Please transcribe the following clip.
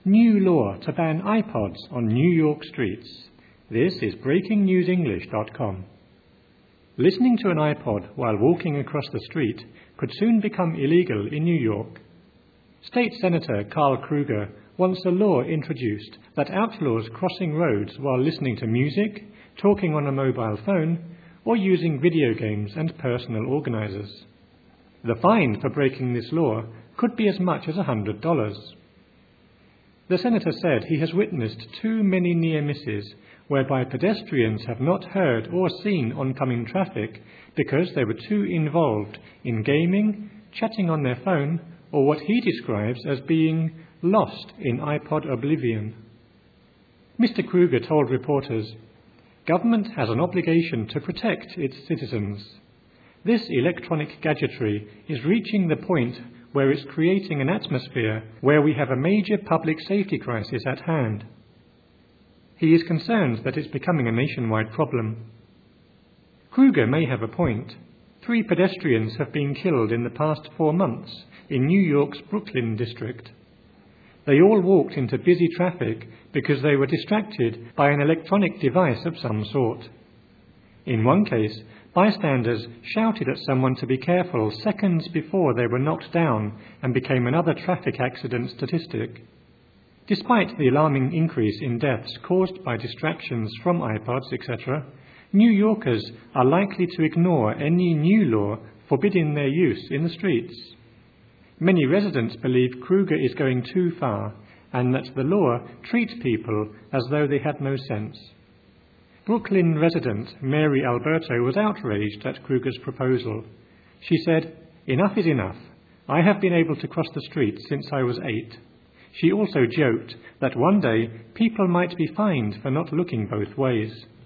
New law to ban iPods on New York streets. This is BreakingNewsEnglish.com. Listening to an iPod while walking across the street could soon become illegal in New York. State Senator Carl Kruger wants a law introduced that outlaws crossing roads while listening to music, talking on a mobile phone, or using video games and personal organizers. The fine for breaking this law could be as much as $100. The senator said he has witnessed too many near misses whereby pedestrians have not heard or seen oncoming traffic because they were too involved in gaming, chatting on their phone, or what he describes as being lost in iPod oblivion. Mr. Kruger told reporters, "Government has an obligation to protect its citizens. This electronic gadgetry is reaching the point where it's creating an atmosphere where we have a major public safety crisis at hand." He is concerned that it's becoming a nationwide problem. Kruger may have a point. 3 pedestrians have been killed in the past 4 months in New York's Brooklyn district. They all walked into busy traffic because they were distracted by an electronic device of some sort. In one case, bystanders shouted at someone to be careful seconds before they were knocked down and became another traffic accident statistic. Despite the alarming increase in deaths caused by distractions from iPods, etc., New Yorkers are likely to ignore any new law forbidding their use in the streets. Many residents believe Kruger is going too far and that the law treats people as though they had no sense. Brooklyn resident Mary Alberto was outraged at Kruger's proposal. She said, "Enough is enough. I have been able to cross the street since I was 8. She also joked that one day people might be fined for not looking both ways.